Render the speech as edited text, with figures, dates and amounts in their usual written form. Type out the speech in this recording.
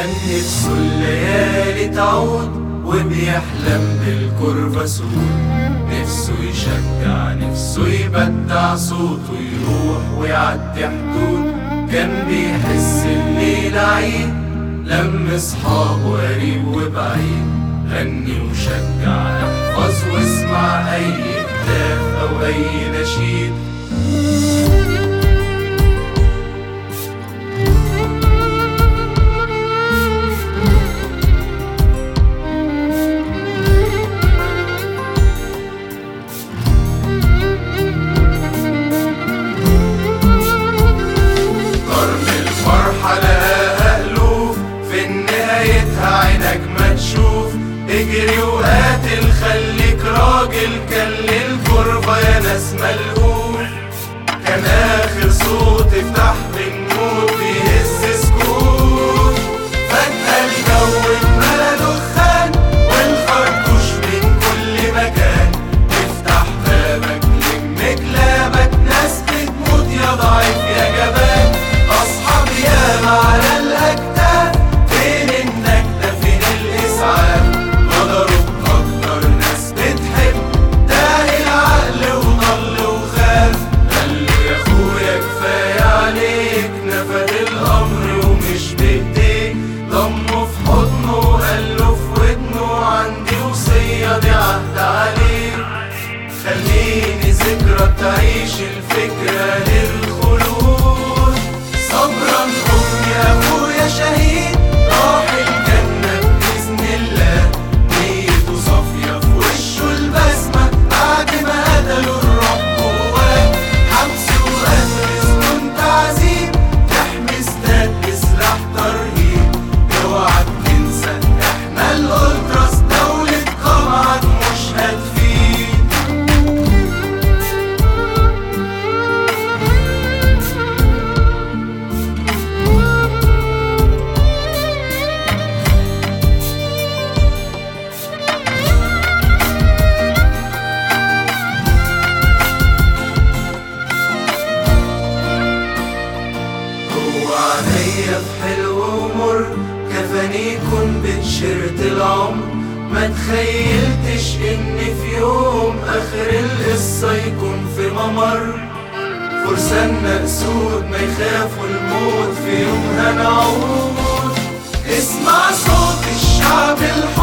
نفسه الليالي تعود وبيحلم بالكرفسون. نفسه يشجع، نفسه يبدع صوته يروح ويعدي حدود. كان بيحس الليلة عيد لم اصحابه قريب وبعيد. غني وشجع، احفظ واسمع اي هتاف او اي نشيد. اجري وقاتل، خليك راجل، كان للكربة يا ناس ملهوف. كان اخر صوت افتح بنموت بيهز سكوت. فجأة الجو اتملى دخان والخرطوش من كل مكان. افتح بابك لم كلابك، ناس بتموت يا ضعيف يا جبان. اصحاب ياما على الاكتاف، فين النجدة فين الاسعاف. ضمه في حضنه وقاله في ودنه، عندي وصية دي عهد عليك. خليني ذكرى تعيش الفكرة للخلود. صبرا حكم يا ابويا شهيد، راح الجنة بإذن الله. نيته صافية في وشه البسمة بعد ما قتلوا الروح جواه. حبس وقتل سجون تعذيب، تحمي استاد بسلاح ترهيب. اوعى تنسى احنا الالتراس، دولة قمعك مش هتفيد. هو عينيا في حلو ومر، كفاني يكون بتشيرت العمر. ما تخيلتش ان في يوم اخر القصة يكون في ممر. فرساننا اسود ما يخافوا الموت، في يوم هنعود. اسمع صوت الشعب الحر